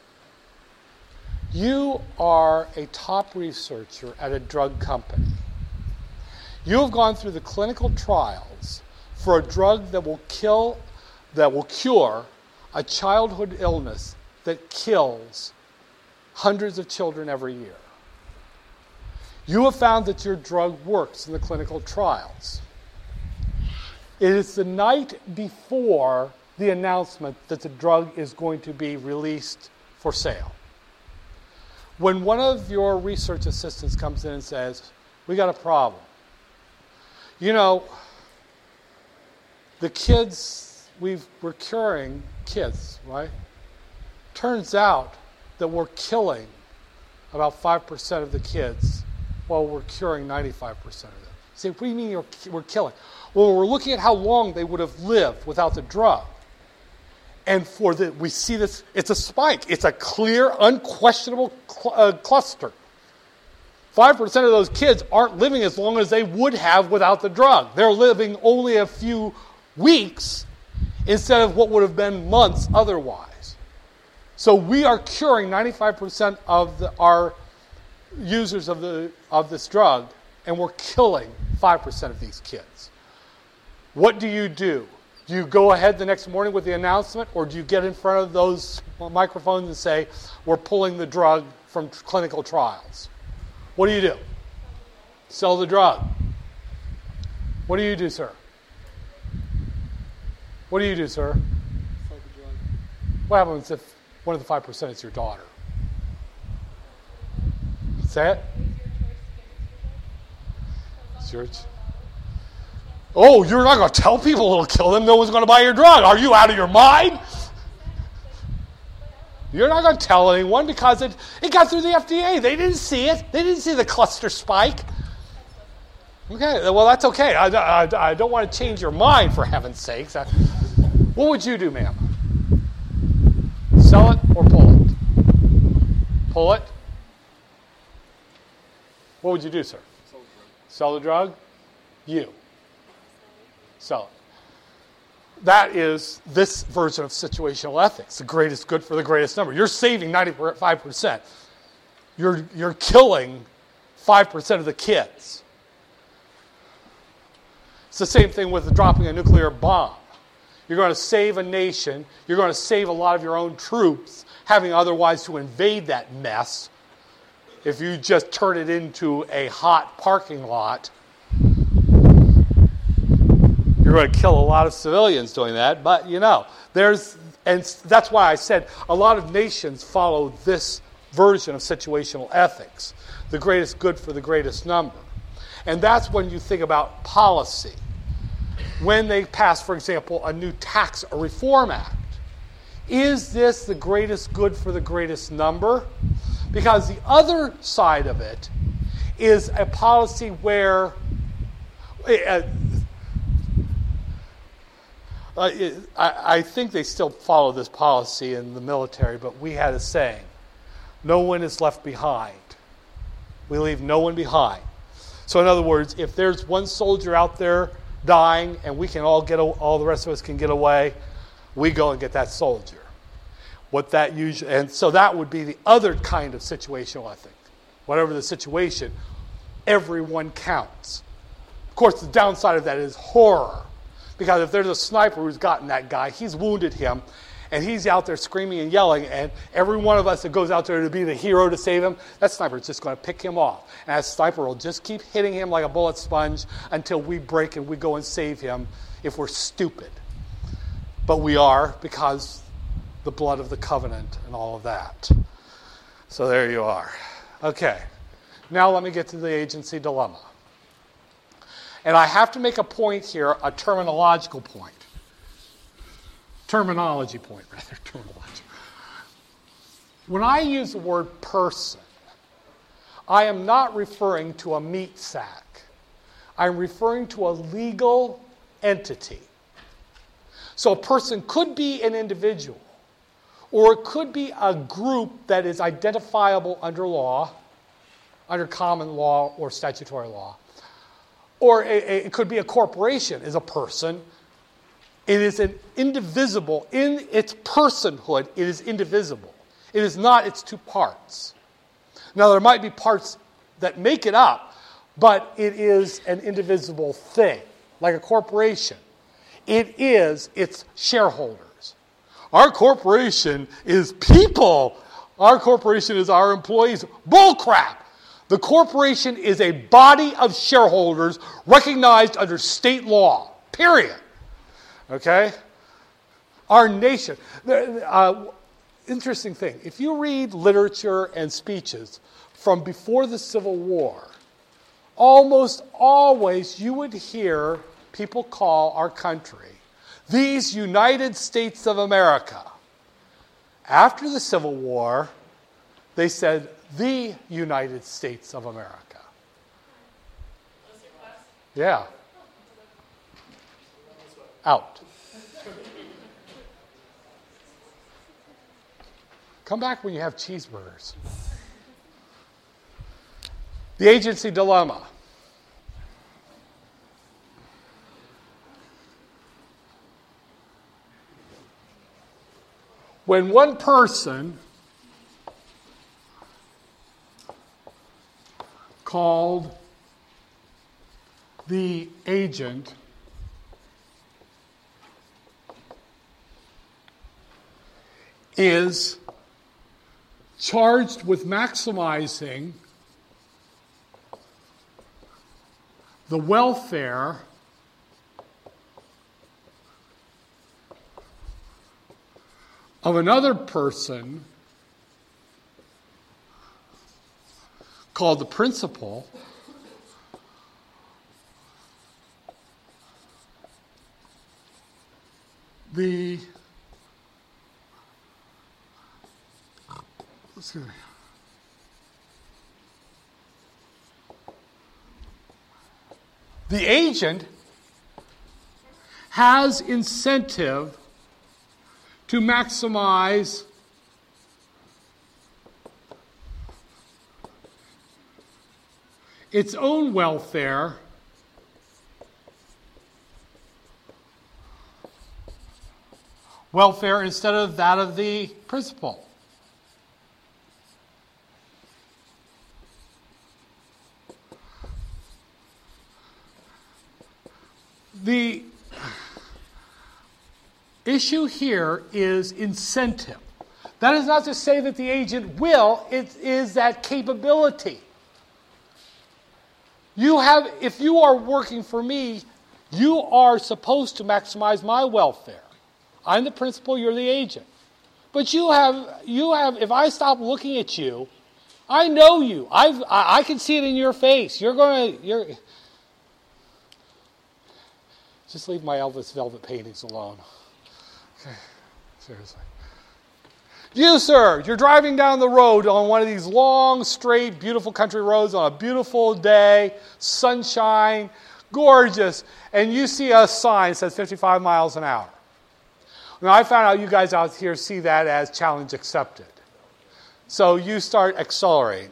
you are a top researcher at a drug company. You have gone through the clinical trials for a drug that will cure a childhood illness that kills hundreds of children every year. You have found that your drug works in the clinical trials. It is the night before the announcement that the drug is going to be released for sale. When one of your research assistants comes in and says, we got a problem. You know, the kids, we're curing kids, right? Turns out that we're killing about 5% of the kids while we're curing 95% of them. See, what do you mean we're killing? Well, we're looking at how long they would have lived without the drug. And we see this, it's a spike. It's a clear, unquestionable cluster. 5% of those kids aren't living as long as they would have without the drug. They're living only a few weeks instead of what would have been months otherwise. So we are curing 95% of our users of this drug, and we're killing 5% of these kids. What do? Do you go ahead the next morning with the announcement, or do you get in front of those microphones and say, we're pulling the drug from clinical trials? What do you do? Sell the drug. What do you do, sir? What do you do, sir? Sell the drug. What happens if one of the 5% is your daughter? Say it. It's yours. Oh, you're not going to tell people it'll kill them. No one's going to buy your drug. Are you out of your mind? You're not going to tell anyone because it got through the FDA. They didn't see it. They didn't see the cluster spike. Okay, well, that's okay. I don't want to change your mind, for heaven's sakes. What would you do, ma'am? Sell it or pull it? Pull it? What would you do, sir? Sell the drug. Sell the drug? You. So that is this version of situational ethics, the greatest good for the greatest number. You're saving 95%. You're killing 5% of the kids. It's the same thing with dropping a nuclear bomb. You're going to save a nation. You're going to save a lot of your own troops, having otherwise to invade that mess. If you just turn it into a hot parking lot, you're going to kill a lot of civilians doing that. But, and that's why I said a lot of nations follow this version of situational ethics, the greatest good for the greatest number. And that's when you think about policy. When they pass, for example, a new tax or reform act, is this the greatest good for the greatest number? Because the other side of it is a policy where I think they still follow this policy in the military, but we had a saying, no one is left behind. We leave no one behind. So in other words, if there's one soldier out there dying and we can all the rest of us can get away, we go and get that soldier. And so that would be the other kind of situational ethic. Whatever the situation, everyone counts. Of course, the downside of that is horror. Because if there's a sniper who's gotten that guy, he's wounded him, and he's out there screaming and yelling, and every one of us that goes out there to be the hero to save him, that sniper's just going to pick him off. And that sniper will just keep hitting him like a bullet sponge until we break and we go and save him if we're stupid. But we are, because the blood of the covenant and all of that. So there you are. Okay. Now let me get to the agency dilemma. And I have to make a point here, a terminology point, rather. When I use the word person, I am not referring to a meat sack. I'm referring to a legal entity. So a person could be an individual, or it could be a group that is identifiable under law, under common law or statutory law. Or it could be a corporation is a person. It is an indivisible. In its personhood, it is indivisible. It is not its two parts. Now, there might be parts that make it up, but it is an indivisible thing, like a corporation. It is its shareholders. Our corporation is people. Our corporation is our employees. Bull crap! The corporation is a body of shareholders recognized under state law, period. Okay? Our nation. Interesting thing. If you read literature and speeches from before the Civil War, almost always you would hear people call our country these United States of America. After the Civil War, they said the United States of America. Yeah. Out. Come back when you have cheeseburgers. The agency dilemma. When one person called the agent is charged with maximizing the welfare of another person called the principal, the agent has incentive to maximize its own welfare welfare instead of that of the principal. The issue here is incentive. That is not to say that the agent will, it is that capability. If you are working for me, you are supposed to maximize my welfare. I'm the principal, you're the agent. But you have, if I stop looking at you, I know you. I can see it in your face. Just leave my Elvis Velvet paintings alone. Okay, seriously. You, sir, you're driving down the road on one of these long, straight, beautiful country roads on a beautiful day, sunshine, gorgeous, and you see a sign that says 55 miles an hour. Now, I found out you guys out here see that as challenge accepted. So you start accelerating.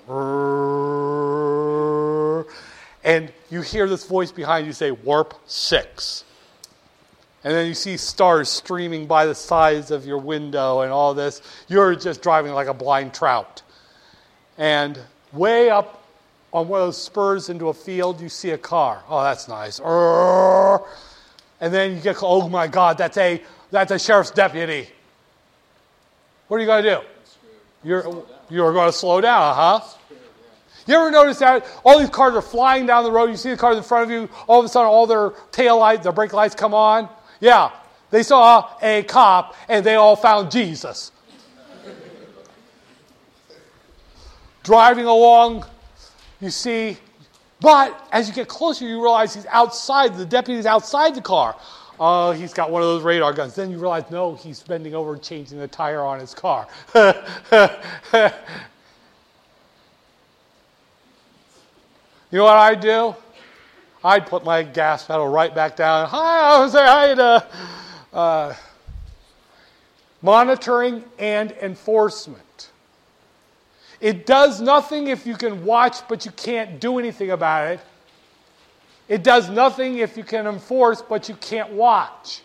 And you hear this voice behind you say, warp 6. And then you see stars streaming by the sides of your window and all this. You're just driving like a blind trout. And way up on one of those spurs into a field, you see a car. Oh, that's nice. And then you get, oh my God, that's a sheriff's deputy. What are you going to do? You're going to slow down, huh? You ever notice that all these cars are flying down the road, you see the cars in front of you, all of a sudden all their tail lights, their brake lights come on? Yeah, they saw a cop and they all found Jesus. Driving along, you see, but as you get closer, you realize he's outside, the deputy's outside the car. Oh, he's got one of those radar guns. Then you realize, no, he's bending over and changing the tire on his car. You know what I'd do? I'd put my gas pedal right back down. Monitoring and enforcement. It does nothing if you can watch, but you can't do anything about it. It does nothing if you can enforce, but you can't watch.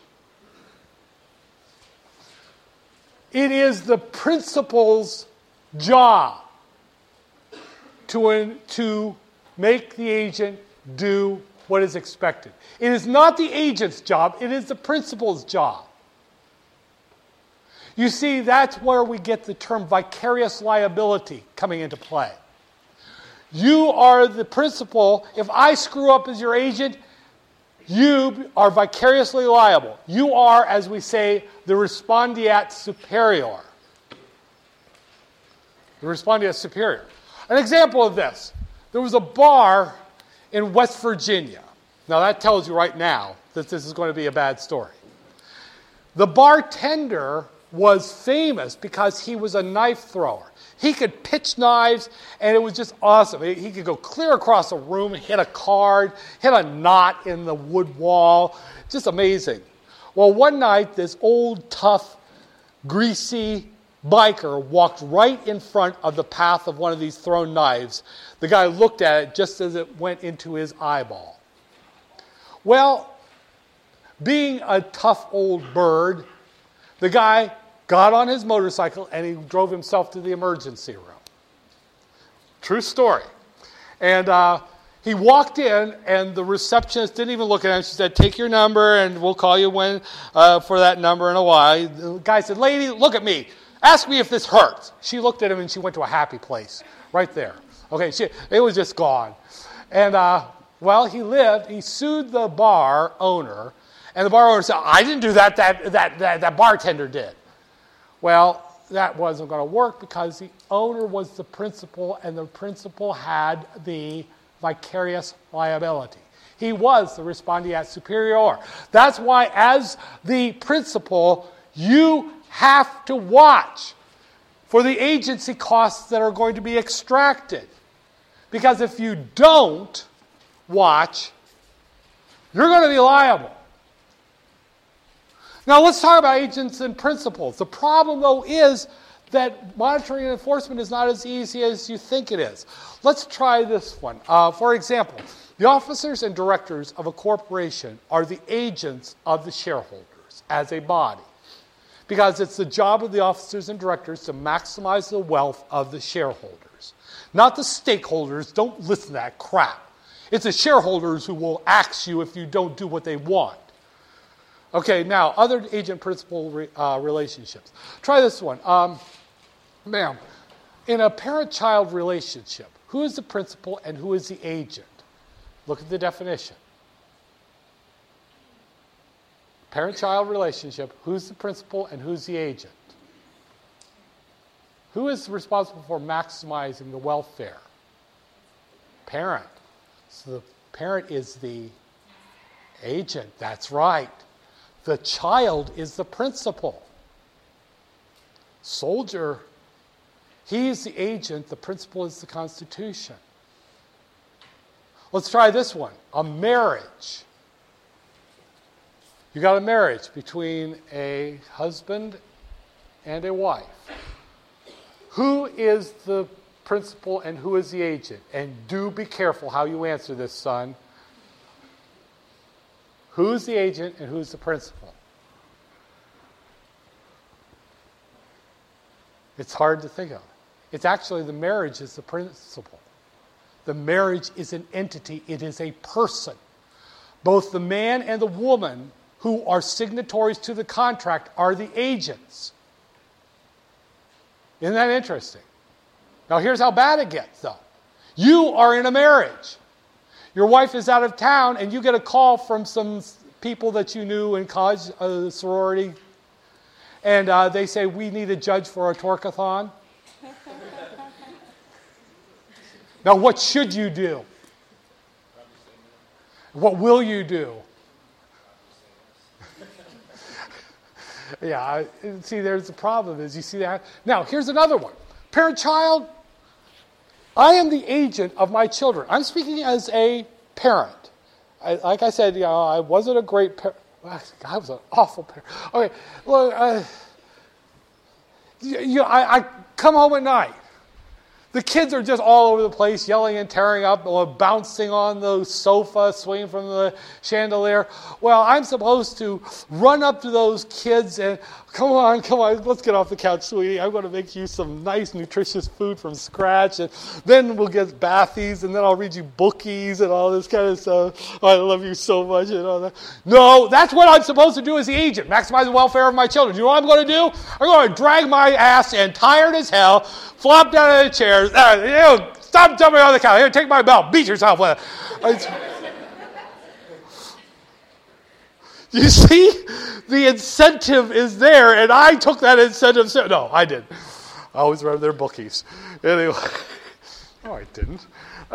It is the principal's job to make the agent do what is expected. It is not the agent's job, it is the principal's job. You see, that's where we get the term vicarious liability coming into play. You are the principal. If I screw up as your agent, you are vicariously liable. You are, as we say, the respondeat superior. The respondeat superior. An example of this. There was a bar in West Virginia. Now that tells you right now that this is going to be a bad story. The bartender was famous because he was a knife thrower. He could pitch knives, and it was just awesome. He could go clear across a room, hit a card, hit a knot in the wood wall. Just amazing. Well, one night, this old, tough, greasy biker walked right in front of the path of one of these thrown knives. The guy looked at it just as it went into his eyeball. Well, being a tough old bird, the guy got on his motorcycle and he drove himself to the emergency room. True story. And he walked in and the receptionist didn't even look at him. She said, "Take your number and we'll call you when for that number in a while." The guy said, "Lady, look at me. Ask me if this hurts." She looked at him and she went to a happy place right there. Okay, it was just gone. And well, he sued the bar owner. And the bar owner said, "I didn't do that, that bartender did." Well, that wasn't going to work because the owner was the principal and the principal had the vicarious liability. He was the respondeat superior. That's why as the principal, you have to watch for the agency costs that are going to be extracted. Because if you don't watch, you're going to be liable. Now let's talk about agents and principals. The problem, though, is that monitoring and enforcement is not as easy as you think it is. Let's try this one. For example, the officers and directors of a corporation are the agents of the shareholders as a body. because it's the job of the officers and directors to maximize the wealth of the shareholders. Not the stakeholders. Don't listen to that crap. It's the shareholders who will axe you if you don't do what they want. Okay, now, other agent-principal relationships. Try this one. Ma'am, in a parent-child relationship, who is the principal and who is the agent? Look at the definition. Parent-child relationship, who's the principal and who's the agent? Who is responsible for maximizing the welfare? Parent. So the parent is the agent. That's right. The child is the principal. Soldier, he is the agent. The principal is the Constitution. Let's try this one. A marriage. You got a marriage between a husband and a wife. Who is the principal and who is the agent? And do be careful how you answer this, son. Who's the agent and who's the principal? It's hard to think of. It's actually the marriage is the principal. The marriage is an entity. It is a person. Both the man and the woman who are signatories to the contract are the agents. Isn't that interesting? Now here's how bad it gets, though. You are in a marriage. Your wife is out of town, and you get a call from some people that you knew in college, a sorority, and they say, we need a judge for a torkathon. Now what should you do? What will you do? Yeah, see, there's the problem is, you see that? Now, here's another one. Parent-child, I am the agent of my children. I'm speaking as a parent. Like I said, I wasn't a great parent. I was an awful parent. Okay, well, I come home at night. The kids are just all over the place, yelling and tearing up, or bouncing on the sofa, swinging from the chandelier. Well, I'm supposed to run up to those kids and, come on, let's get off the couch, sweetie. I'm going to make you some nice, nutritious food from scratch, and then we'll get bathies, and then I'll read you bookies and all this kind of stuff. Oh, I love you so much and all that. No, that's what I'm supposed to do as the agent, maximize the welfare of my children. You know what I'm going to do? I'm going to drag my ass in, tired as hell, flop down in the chair. Stop jumping on the couch. Here, take my belt. Beat yourself with it. You see? The incentive is there, and I took that incentive. No, I didn't. I always read their bookies. Anyway. No, I didn't.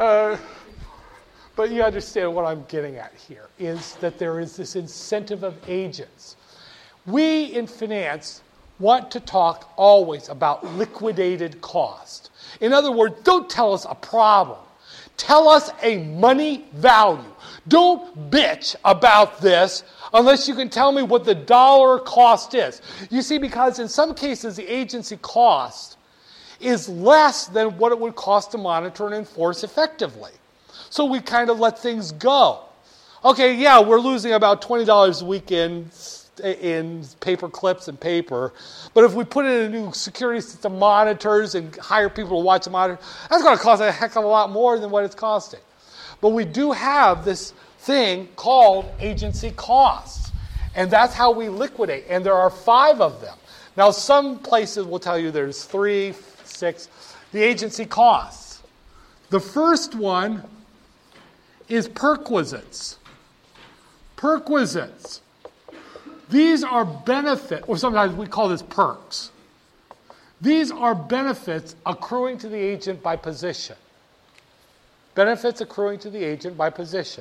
But you understand what I'm getting at here, is that there is this incentive of agents. We in finance want to talk always about liquidated cost. In other words, don't tell us a problem. Tell us a money value. Don't bitch about this unless you can tell me what the dollar cost is. You see, because in some cases the agency cost is less than what it would cost to monitor and enforce effectively. So we kind of let things go. Okay, yeah, we're losing about $20 a week in paper clips and paper. But if we put in a new security system monitors and hire people to watch the monitor, that's going to cost a heck of a lot more than what it's costing. But we do have this thing called agency costs. And that's how we liquidate. And there are 5 of them. Now, some places will tell you there's 3, 6. The agency costs. The first one is perquisites. Perquisites. These are benefits, or sometimes we call this perks. These are benefits accruing to the agent by position. Benefits accruing to the agent by position.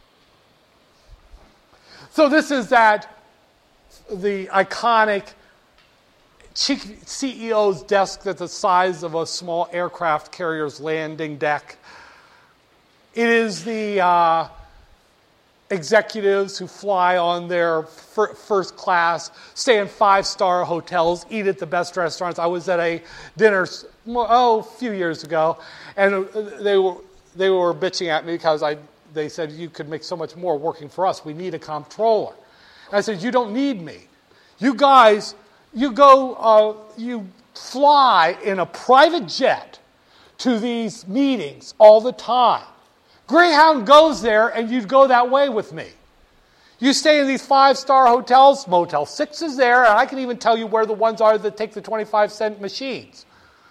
So this is the iconic CEO's desk that's the size of a small aircraft carrier's landing deck. It is the executives who fly on their first class, stay in 5-star hotels, eat at the best restaurants. I was at a dinner a few years ago, and they were bitching at me because they said, you could make so much more working for us. We need a comptroller. And I said, you don't need me. You guys, you fly in a private jet to these meetings all the time. Greyhound goes there, and you'd go that way with me. You stay in these 5-star hotels. Motel 6 is there, and I can even tell you where the ones are that take the 25-cent machines.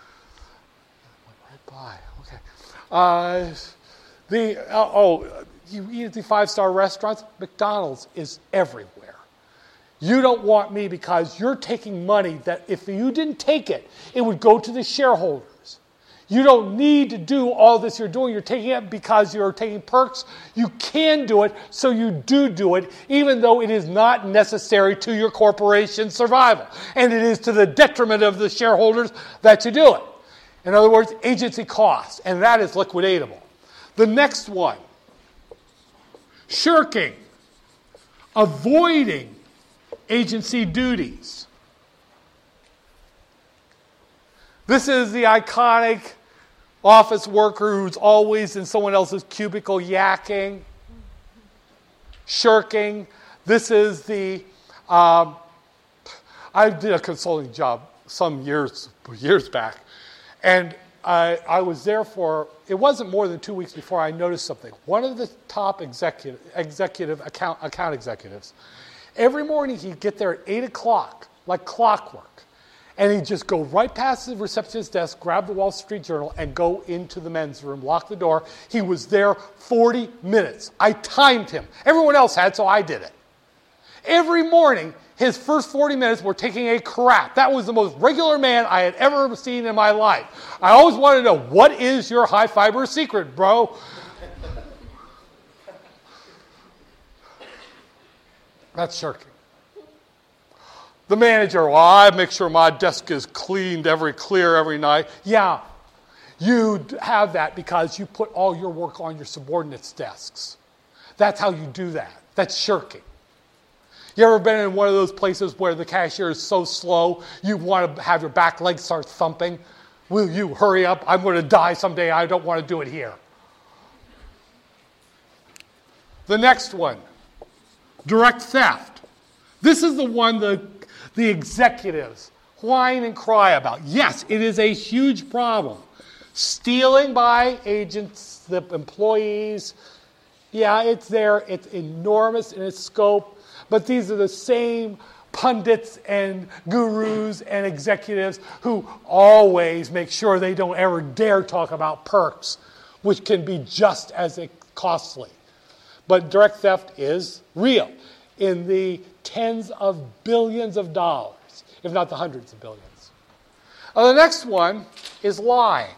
Went right by. Okay. You eat at the 5-star restaurants. McDonald's is everywhere. You don't want me because you're taking money that if you didn't take it, it would go to the shareholders. You don't need to do all this you're doing. You're taking it because you're taking perks. You can do it, so you do it, even though it is not necessary to your corporation's survival. And it is to the detriment of the shareholders that you do it. In other words, agency costs, and that is liquidatable. The next one, shirking, avoiding agency duties. This is the iconic office worker who's always in someone else's cubicle yakking, shirking. This is the, I did a consulting job some years back, and I was there for, it wasn't more than 2 weeks before I noticed something. One of the top executive account executives, every morning he'd get there at 8 o'clock, like clockwork. And he'd just go right past the receptionist's desk, grab the Wall Street Journal, and go into the men's room, lock the door. He was there 40 minutes. I timed him. Everyone else had, so I did it. Every morning, his first 40 minutes were taking a crap. That was the most regular man I had ever seen in my life. I always wanted to know, what is your high-fiber secret, bro? That's shirking. The manager, well, I make sure my desk is clear every night. Yeah, you have that because you put all your work on your subordinates' desks. That's how you do that. That's shirking. You ever been in one of those places where the cashier is so slow, you want to have your back legs start thumping? Will you hurry up? I'm going to die someday. I don't want to do it here. The next one, direct theft. This is the one the executives whine and cry about. Yes, it is a huge problem. Stealing by agents, the employees, yeah, it's there. It's enormous in its scope. But these are the same pundits and gurus and executives who always make sure they don't ever dare talk about perks, which can be just as costly. But direct theft is real in the tens of billions of dollars, if not the hundreds of billions. The next one is lying.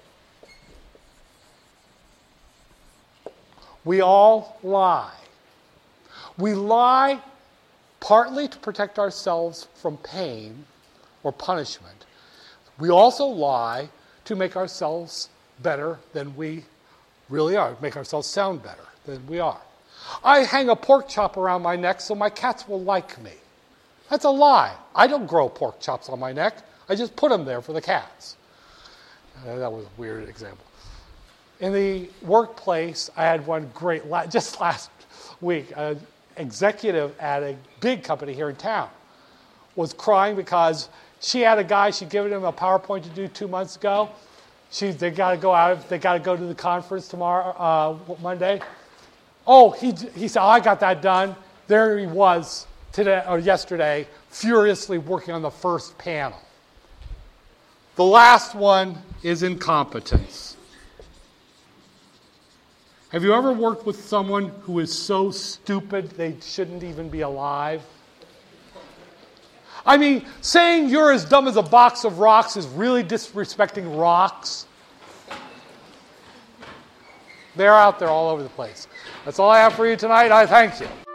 We all lie. We lie partly to protect ourselves from pain or punishment. We also lie to make ourselves better than we really are, make ourselves sound better than we are. I hang a pork chop around my neck so my cats will like me. That's a lie. I don't grow pork chops on my neck. I just put them there for the cats. That was a weird example. In the workplace, I had one great, just last week, an executive at a big company here in town was crying because she had a guy, she'd given him a PowerPoint to do 2 months ago. They got to go to the conference tomorrow, Monday. Oh, he said, I got that done. There he was yesterday, furiously working on the first panel. The last one is incompetence. Have you ever worked with someone who is so stupid they shouldn't even be alive? I mean, saying you're as dumb as a box of rocks is really disrespecting rocks. They're out there all over the place. That's all I have for you tonight. I thank you.